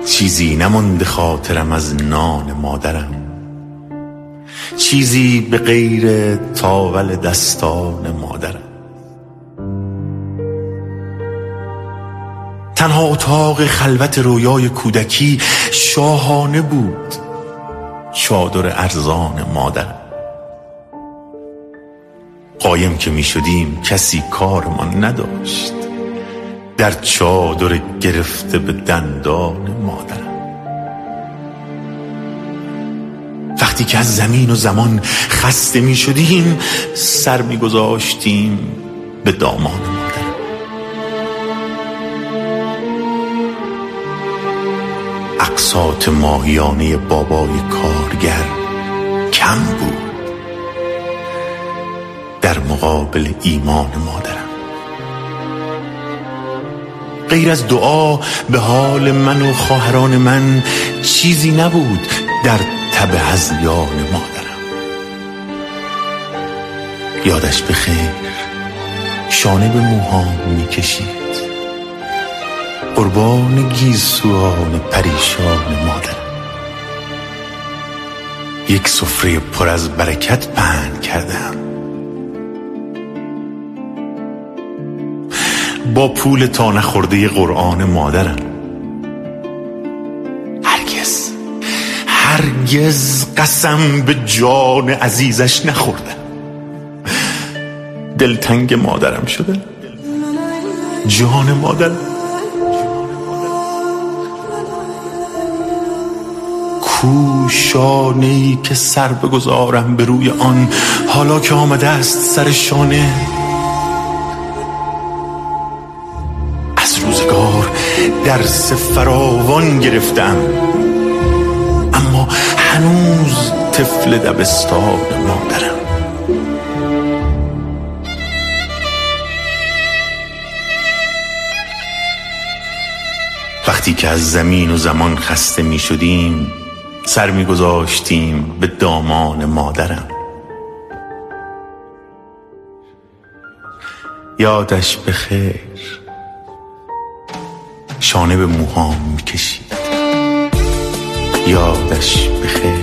چیزی نمانده خاطرم از نان مادرم، چیزی به غیر تاول دستان مادرم. تنها اتاق خلوت رویای کودکی شاهانه بود، چادر ارزان مادرم. قایم که می شدیم کسی کارمان نداشت، در چادر گرفته به دندان مادرم. وقتی که از زمین و زمان خسته می شدیم سر می گذاشتیم به دامان مادرم. اقساط ماهیانه بابای کارگر کم بود در مقابل ایمان مادرم. غیر از دعا به حال من و خواهران من چیزی نبود در تب هذیان مادرم. یادش بخیر شانه به موهام می‌کشید، قربان گیسوان پریشان مادرم. یک سفره پر از برکت پهن کردم، با پول تا نخورده قرآن مادرم. هرگز قسم به جان عزیزش نخوردم. دلتنگ مادرم شده، جان مادرم. کو شانه‌ای که سر بگذارم به روی آن، حالا که آمده است سر شانه. روزگار درس فراوان گرفتم، اما هنوز طفل دبستان مادرم. وقتی که از زمین و زمان خسته می شدیم سر می گذاشتیم به دامان مادرم. یادش بخیر شانه به موهام می‌کشید. یادش بخیر